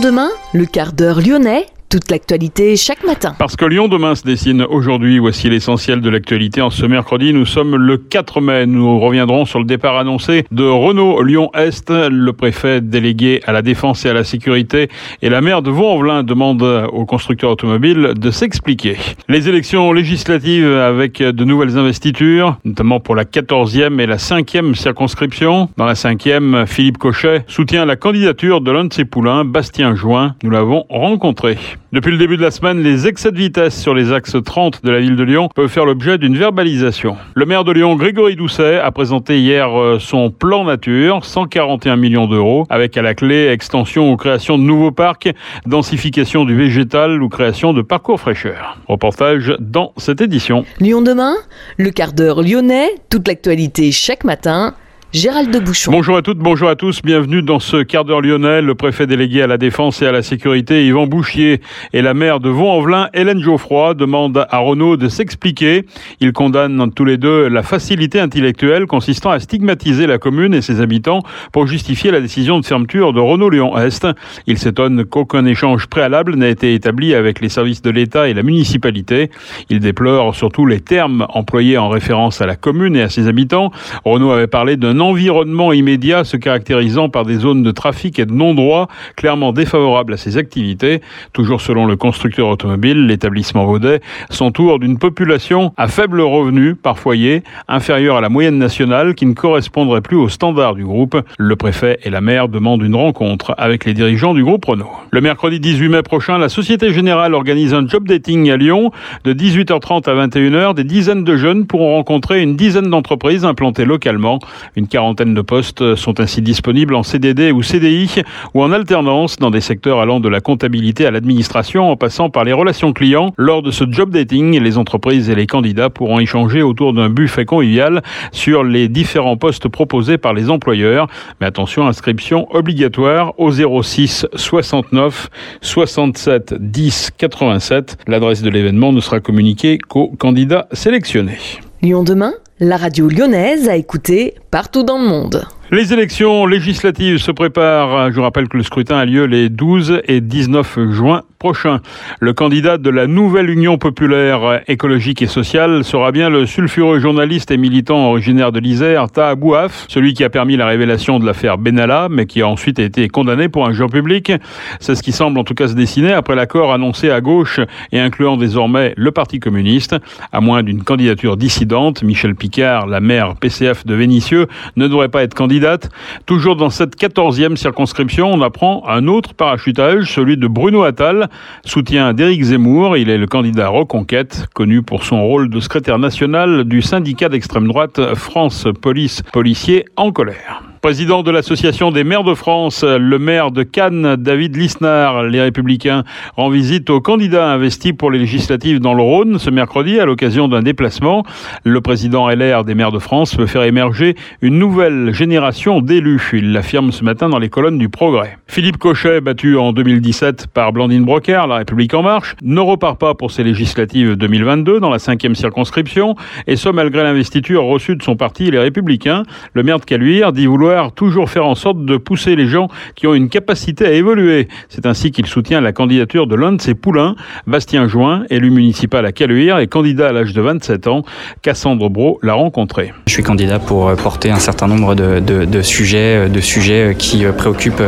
Demain, le quart d'heure lyonnais. Toute l'actualité chaque matin. Parce que Lyon demain se dessine aujourd'hui, voici l'essentiel de l'actualité. En ce mercredi, nous sommes le 4 mai. Nous reviendrons sur le départ annoncé de Renault Lyon-Est. Le préfet délégué à la défense et à la sécurité et la maire de Vaux-en-Velin demandent aux constructeurs automobiles de s'expliquer. Les élections législatives avec de nouvelles investitures, notamment pour la 14e et la 5e circonscription. Dans la 5e, Philippe Cochet soutient la candidature de l'un de ses poulains, Bastien Join. Nous l'avons rencontré. Depuis le début de la semaine, les excès de vitesse sur les axes 30 de la ville de Lyon peuvent faire l'objet d'une verbalisation. Le maire de Lyon, Grégory Doucet, a présenté hier son plan nature, 141 millions d'euros, avec à la clé extension ou création de nouveaux parcs, densification du végétal ou création de parcours fraîcheur. Reportage dans cette édition. Lyon demain, le quart d'heure lyonnais, toute l'actualité chaque matin. Gérald de Bouchon. Bonjour à toutes, bonjour à tous, bienvenue dans ce quart d'heure lyonnais. Le préfet délégué à la défense et à la sécurité, Yvan Bouchier, et la maire de Vaux-en-Velin, Hélène Geoffroy, demandent à Renault de s'expliquer. Ils condamnent tous les deux la facilité intellectuelle consistant à stigmatiser la commune et ses habitants pour justifier la décision de fermeture de Renault Lyon-Est. Ils s'étonnent qu'aucun échange préalable n'ait été établi avec les services de l'État et la municipalité. Ils déplorent surtout les termes employés en référence à la commune et à ses habitants. Renault avait parlé d'un environnement immédiat se caractérisant par des zones de trafic et de non-droit clairement défavorables à ses activités. Toujours selon le constructeur automobile, l'établissement vaudais s'entoure d'une population à faible revenu par foyer, inférieure à la moyenne nationale qui ne correspondrait plus aux standards du groupe. Le préfet et la maire demandent une rencontre avec les dirigeants du groupe Renault. Le mercredi 18 mai prochain, la Société Générale organise un job dating à Lyon. De 18h30 à 21h, des dizaines de jeunes pourront rencontrer une dizaine d'entreprises implantées localement. Une quarantaine de postes sont ainsi disponibles en CDD ou CDI ou en alternance dans des secteurs allant de la comptabilité à l'administration en passant par les relations clients. Lors de ce job dating, les entreprises et les candidats pourront échanger autour d'un buffet convivial sur les différents postes proposés par les employeurs. Mais attention, inscription obligatoire au 06 69 67 10 87. L'adresse de l'événement ne sera communiquée qu'aux candidats sélectionnés. Lyon demain, la radio lyonnaise à écouter partout dans le monde. Les élections législatives se préparent. Je vous rappelle que le scrutin a lieu les 12 et 19 juin prochains. Le candidat de la nouvelle Union populaire écologique et sociale sera bien le sulfureux journaliste et militant originaire de l'Isère, Taha Bouaf, celui qui a permis la révélation de l'affaire Benalla, mais qui a ensuite été condamné pour injure publique. C'est ce qui semble en tout cas se dessiner après l'accord annoncé à gauche et incluant désormais le Parti communiste. À moins d'une candidature dissidente, Michel Picard, la maire PCF de Vénissieux, ne devrait pas être candidat. Toujours dans cette 14e circonscription, on apprend un autre parachutage, celui de Bruno Attal, soutien d'Éric Zemmour. Il est le candidat Reconquête, connu pour son rôle de secrétaire national du syndicat d'extrême droite France Police Policiers en colère. Président de l'Association des maires de France, le maire de Cannes, David Lisnard, les Républicains, rend visite aux candidats investis pour les législatives dans le Rhône ce mercredi à l'occasion d'un déplacement. Le président LR des maires de France veut faire émerger une nouvelle génération d'élus. Il l'affirme ce matin dans les colonnes du Progrès. Philippe Cochet, battu en 2017 par Blandine Brocard, La République En Marche, ne repart pas pour ces législatives 2022 dans la 5e circonscription, et ce malgré l'investiture reçue de son parti, les Républicains. Le maire de Caluire dit vouloir toujours faire en sorte de pousser les gens qui ont une capacité à évoluer. C'est ainsi qu'il soutient la candidature de l'un de ses poulains, Bastien Join, élu municipal à Caluire et candidat à l'âge de 27 ans. Cassandre Brault l'a rencontré. Je suis candidat pour porter un certain nombre de sujets qui préoccupent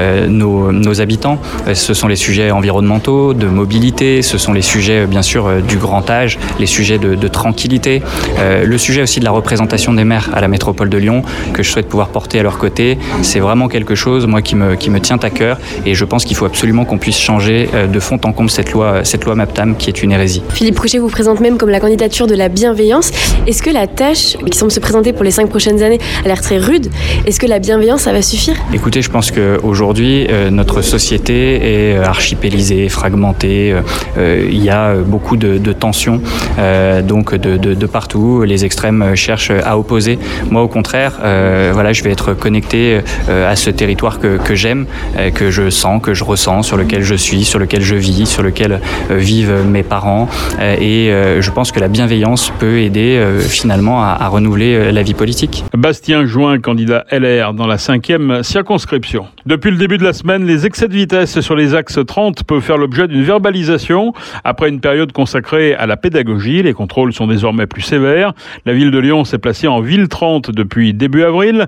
nos habitants. Ce sont les sujets environnementaux, de mobilité, ce sont les sujets bien sûr du grand âge, les sujets de tranquillité, le sujet aussi de la représentation des maires à la métropole de Lyon que je souhaite pouvoir porter à leur côté. C'est vraiment quelque chose moi qui me tient à cœur et je pense qu'il faut absolument qu'on puisse changer de fond en comble cette loi MAPTAM qui est une hérésie. Philippe Cochet vous présente même comme la candidature de la bienveillance. Est-ce que la tâche qui semble se présenter pour les 5 prochaines années a l'air très rude? Est-ce que la bienveillance, ça va suffire? Écoutez, je pense qu'aujourd'hui, notre société est archipélisée, fragmentée. Il y a beaucoup de tensions donc de partout. Les extrêmes cherchent à opposer. Moi, au contraire, je vais être connecté à ce territoire que j'aime, que je sens, que je ressens, sur lequel je suis, sur lequel je vis, sur lequel vivent mes parents. Et je pense que la bienveillance peut aider finalement à renouveler la vie politique. Bastien Join, candidat LR dans la 5e circonscription. Depuis le début de la semaine, les excès de vitesse sur les axes 30 peuvent faire l'objet d'une verbalisation. Après une période consacrée à la pédagogie, les contrôles sont désormais plus sévères. La ville de Lyon s'est placée en ville 30 depuis début avril.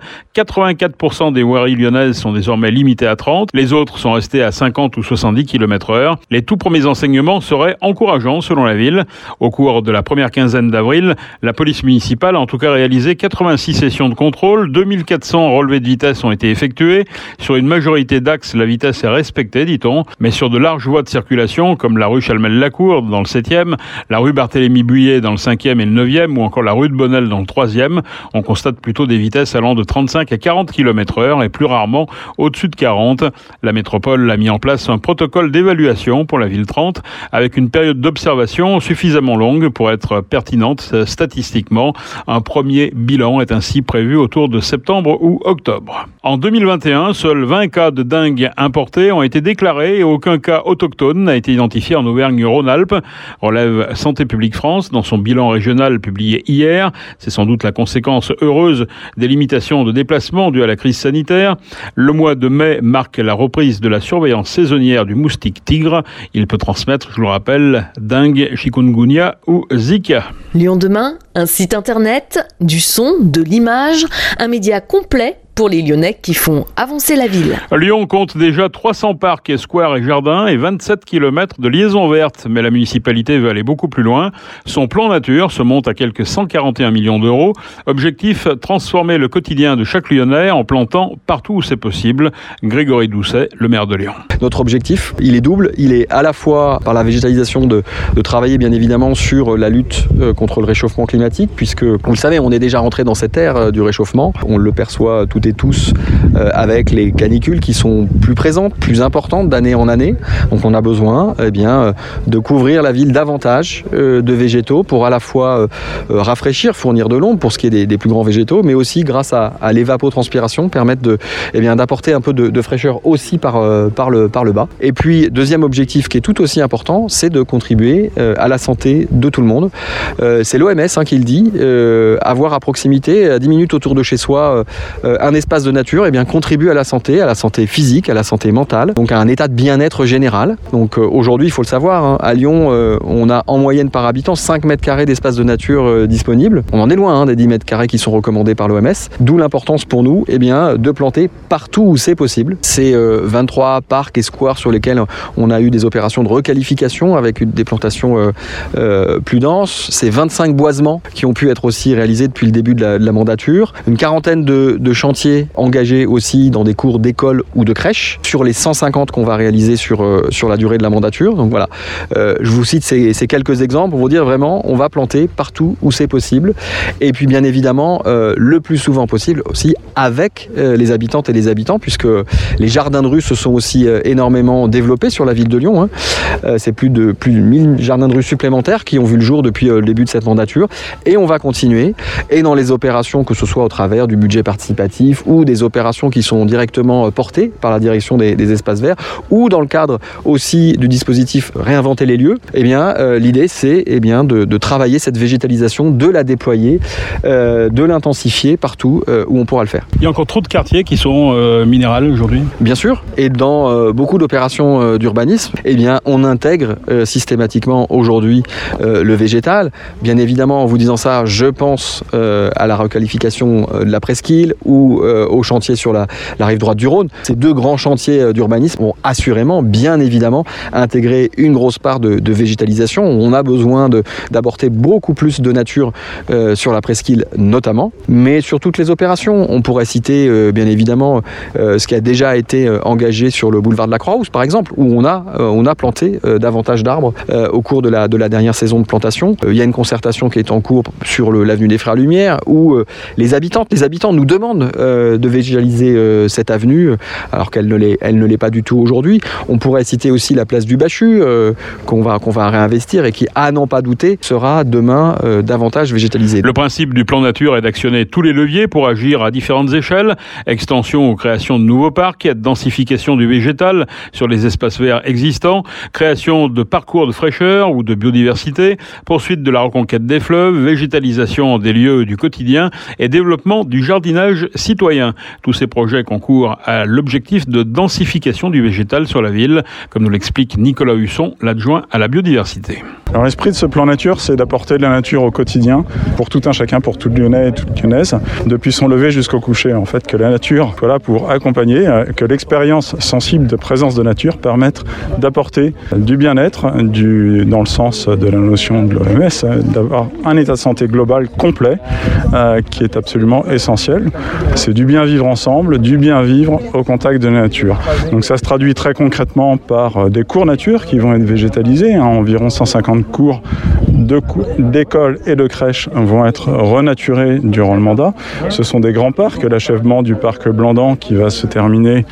84% des voiries lyonnaises sont désormais limitées à 30. Les autres sont restés à 50 ou 70 km/h. Les tout premiers enseignements seraient encourageants selon la ville. Au cours de la première quinzaine d'avril, la police municipale a en tout cas réalisé 86 sessions de contrôle. 2400 relevés de vitesse ont été effectués. Sur une majorité d'axes, la vitesse est respectée, dit-on. Mais sur de larges voies de circulation, comme la rue Chalmel-Lacour dans le 7e, la rue Barthélemy-Buyet dans le 5e et le 9e, ou encore la rue de Bonnel dans le 3e, on constate plutôt des vitesses allant de 35 à 40 km/h et plus rarement au-dessus de 40. La métropole a mis en place un protocole d'évaluation pour la ville 30 avec une période d'observation suffisamment longue pour être pertinente statistiquement. Un premier bilan est ainsi prévu autour de septembre ou octobre. En 2021, seuls 20 cas de dengue importés ont été déclarés et aucun cas autochtone n'a été identifié en Auvergne-Rhône-Alpes, relève Santé publique France dans son bilan régional publié hier. C'est sans doute la conséquence heureuse des limitations de déplacement dues à la crise sanitaire. Le mois de mai marque la reprise de la surveillance saisonnière du moustique tigre. Il peut transmettre, je le rappelle, dengue, chikungunya ou Zika. Lyon demain, un site internet, du son, de l'image, un média complet pour les Lyonnais qui font avancer la ville. Lyon compte déjà 300 parcs et squares et jardins et 27 km de liaisons vertes. Mais la municipalité veut aller beaucoup plus loin. Son plan nature se monte à quelques 141 millions d'euros. Objectif, transformer le quotidien de chaque Lyonnais en plantant partout où c'est possible. Grégory Doucet, le maire de Lyon. Notre objectif, il est double. Il est à la fois par la végétalisation de travailler bien évidemment sur la lutte contre le réchauffement climatique, puisque, vous le savez, on est déjà rentré dans cette ère du réchauffement. On le perçoit tout et tous avec les canicules qui sont plus présentes, plus importantes d'année en année. Donc on a besoin de couvrir la ville davantage de végétaux pour à la fois rafraîchir, fournir de l'ombre pour ce qui est des plus grands végétaux, mais aussi grâce à l'évapotranspiration permettre d'apporter un peu de fraîcheur aussi par le bas. Et puis deuxième objectif qui est tout aussi important, c'est de contribuer à la santé de tout le monde. C'est l'OMS qui le dit, avoir à proximité, à 10 minutes autour de chez soi, un espace de nature contribue à la santé physique, à la santé mentale, donc à un état de bien-être général. Donc aujourd'hui, il faut le savoir, à Lyon, on a en moyenne par habitant 5 mètres carrés d'espace de nature disponibles. On en est loin des 10 mètres carrés qui sont recommandés par l'OMS, d'où l'importance pour nous de planter partout où c'est possible. C'est 23 parcs et squares sur lesquels on a eu des opérations de requalification avec des plantations plus denses. C'est 25 boisements qui ont pu être aussi réalisés depuis le début de la mandature. Une quarantaine de chantiers engagés aussi dans des cours d'école ou de crèche sur les 150 qu'on va réaliser sur la durée de la mandature. Donc voilà, je vous cite ces quelques exemples pour vous dire vraiment on va planter partout où c'est possible et puis bien évidemment le plus souvent possible aussi avec les habitantes et les habitants, puisque les jardins de rue se sont aussi énormément développés sur la ville de Lyon. C'est plus de 1000 jardins de rue supplémentaires qui ont vu le jour depuis le début de cette mandature et on va continuer, et dans les opérations, que ce soit au travers du budget participatif ou des opérations qui sont directement portées par la direction des espaces verts, ou dans le cadre aussi du dispositif Réinventer les lieux, l'idée c'est de travailler cette végétalisation, de la déployer, de l'intensifier partout où on pourra le faire. Il y a encore trop de quartiers qui sont minérales aujourd'hui ? Bien sûr, et dans beaucoup d'opérations d'urbanisme, on intègre systématiquement aujourd'hui le végétal. Bien évidemment, en vous disant ça, je pense à la requalification de la presqu'île ou au chantier sur la rive droite du Rhône. Ces deux grands chantiers d'urbanisme ont assurément, bien évidemment, intégré une grosse part de végétalisation. On a besoin d'apporter beaucoup plus de nature sur la presqu'île notamment, mais sur toutes les opérations. On pourrait citer bien évidemment ce qui a déjà été engagé sur le boulevard de la Croix-Rousse par exemple, où on a planté davantage d'arbres au cours de la dernière saison de plantation. Il y a une concertation qui est en cours sur l'avenue des Frères Lumière, où les habitants nous demandent de végétaliser cette avenue, alors qu'elle ne l'est pas du tout aujourd'hui. On pourrait citer aussi la place du Bachut, qu'on va réinvestir et qui, à n'en pas douter, sera demain davantage végétalisée. Le principe du plan nature est d'actionner tous les leviers pour agir à différentes différentes échelles, extension ou création de nouveaux parcs, densification du végétal sur les espaces verts existants, création de parcours de fraîcheur ou de biodiversité, poursuite de la reconquête des fleuves, végétalisation des lieux du quotidien et développement du jardinage citoyen. Tous ces projets concourent à l'objectif de densification du végétal sur la ville, comme nous l'explique Nicolas Husson, l'adjoint à la biodiversité. Alors l'esprit de ce plan nature, c'est d'apporter de la nature au quotidien pour tout un chacun, pour tout Lyonnais et toute Lyonnaise, depuis son lever jusqu'au coucher. En fait, que la nature soit là pour accompagner, que l'expérience sensible de présence de nature permette d'apporter du bien-être, dans le sens de la notion de l'OMS, d'avoir un état de santé global complet, qui est absolument essentiel. C'est du bien vivre ensemble, du bien vivre au contact de la nature. Donc ça se traduit très concrètement par des cours nature qui vont être végétalisés, environ 150 cours d'écoles et de crèches vont être renaturés durant le mandat. Ce sont des grands parcs, l'achèvement du parc Blandan qui va se terminer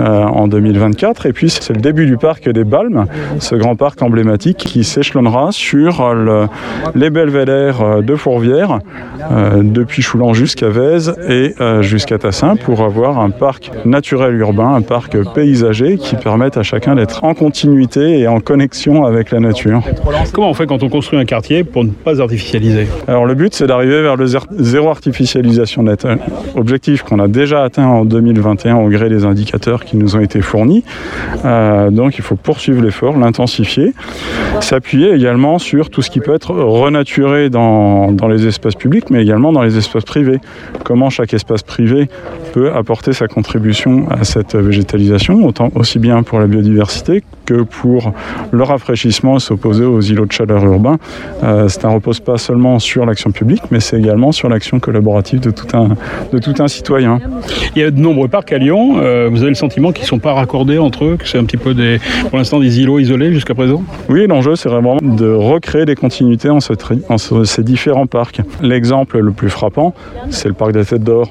en 2024. Et puis c'est le début du parc des Balmes, ce grand parc emblématique qui s'échelonnera sur les belvédères de Fourvière, depuis Choulan jusqu'à Vèze et jusqu'à Tassin, pour avoir un parc naturel urbain, un parc paysager qui permette à chacun d'être en continuité et en connexion avec la nature. Comment on fait quand on construit un quartier pour ne pas artificialiser ? Alors le but, c'est d'arriver vers le zéro artificialisation nette. Objectif qu'on a déjà atteint en 2021 au gré des indicateurs qui nous ont été fournis. Donc il faut poursuivre l'effort, l'intensifier, s'appuyer également sur tout ce qui peut être renaturé dans les espaces publics, mais également dans les espaces privés. Comment chaque espace privé peut apporter sa contribution à cette végétalisation, aussi bien pour la biodiversité que pour le rafraîchissement, s'opposer aux îlots de chaleur urbains. Ça ne repose pas seulement sur l'action publique, mais c'est également sur l'action collaborative de tout un citoyen. Il y a de nombreux parcs à Lyon. Vous avez le sentiment qu'ils ne sont pas raccordés entre eux, que c'est un petit peu pour l'instant des îlots isolés jusqu'à présent ? Oui, l'enjeu, c'est vraiment de recréer des continuités en ces différents parcs. L'exemple le plus frappant, c'est le parc des Têtes d'Or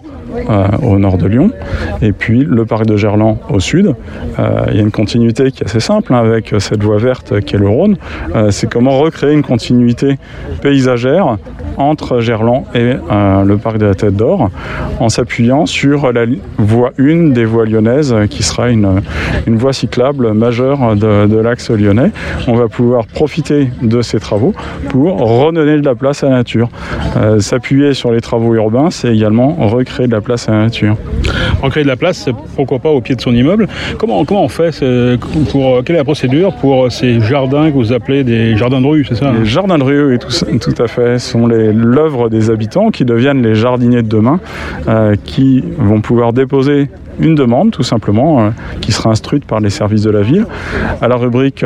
au nord de Lyon, et puis le parc de Gerland au sud. Il y a une continuité qui est assez simple avec cette voie verte qui est le Rhône. C'est comment recréer une continuité paysagère entre Gerland et le parc de la Tête d'Or, en s'appuyant sur la voie 1 des voies lyonnaises, qui sera une voie cyclable majeure de l'axe lyonnais. On va pouvoir profiter de ces travaux pour redonner de la place à la nature. S'appuyer sur les travaux urbains, c'est également recréer de la place à la nature. Recréer de la place, pourquoi pas au pied de son immeuble. Comment on fait quelle est la procédure pour ces jardins que vous appelez des jardins de rue, c'est ça ? Les jardins de rue, oui, tout à fait, sont l'œuvre des habitants qui deviennent les jardiniers de demain, qui vont pouvoir déposer une demande, tout simplement, qui sera instruite par les services de la ville. À la rubrique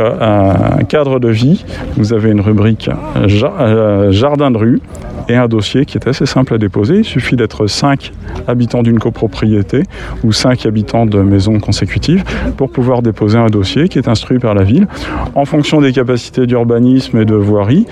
cadre de vie, vous avez une rubrique jardin de rue et un dossier qui est assez simple à déposer. Il suffit d'être 5 habitants d'une copropriété ou 5 habitants de maisons consécutives pour pouvoir déposer un dossier qui est instruit par la ville. En fonction des capacités d'urbanisme et de voirie,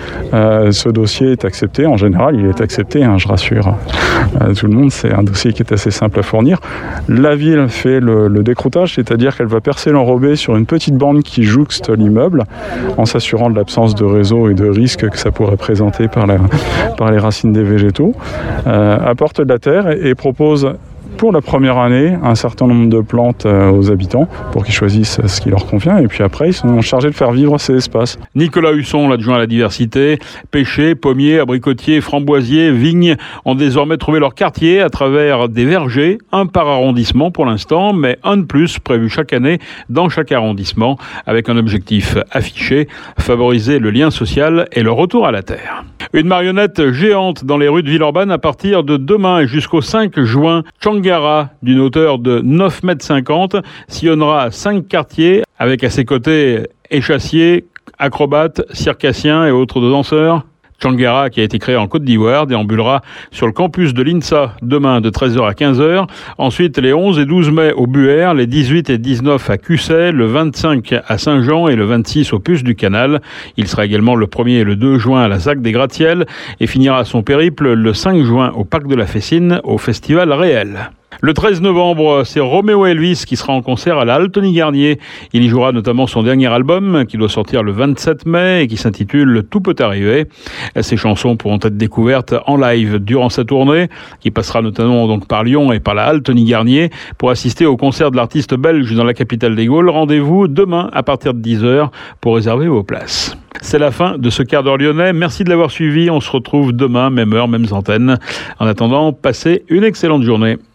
ce dossier est accepté. En général, il est accepté, je rassure tout le monde. C'est un dossier qui est assez simple à fournir. La ville fait le décroutage, c'est-à-dire qu'elle va percer l'enrobé sur une petite bande qui jouxte l'immeuble, en s'assurant de l'absence de réseau et de risques que ça pourrait présenter par les racines des végétaux, apporte de la terre et propose pour la première année un certain nombre de plantes aux habitants pour qu'ils choisissent ce qui leur convient, et puis après ils sont chargés de faire vivre ces espaces. Nicolas Husson, l'adjoint à la diversité, pêchers, pommiers, abricotiers, framboisiers, vignes ont désormais trouvé leur quartier à travers des vergers, un par arrondissement pour l'instant, mais un de plus prévu chaque année dans chaque arrondissement, avec un objectif affiché, favoriser le lien social et le retour à la terre. Une marionnette géante dans les rues de Villeurbanne à partir de demain et jusqu'au 5 juin. Tchangara, d'une hauteur de 9,50 m, sillonnera 5 quartiers avec à ses côtés échassiers, acrobates, circassiens et autres danseurs. Tchangara, qui a été créé en Côte d'Ivoire, déambulera sur le campus de l'INSA demain de 13h à 15h. Ensuite, les 11 et 12 mai au Buer, les 18 et 19 à Cusset, le 25 à Saint-Jean et le 26 au Puce du Canal. Il sera également le 1er et le 2 juin à la ZAC des Gratte-Ciels et finira son périple le 5 juin au Parc de la Fessine au Festival Réel. Le 13 novembre, c'est Roméo Elvis qui sera en concert à la Altony Garnier. Il y jouera notamment son dernier album qui doit sortir le 27 mai et qui s'intitule « Tout peut arriver ». Ces chansons pourront être découvertes en live durant sa tournée qui passera notamment donc par Lyon et par la Altony Garnier. Pour assister au concert de l'artiste belge dans la capitale des Gaules, rendez-vous demain à partir de 10h pour réserver vos places. C'est la fin de ce quart d'heure lyonnais. Merci de l'avoir suivi. On se retrouve demain, même heure, même antenne. En attendant, passez une excellente journée.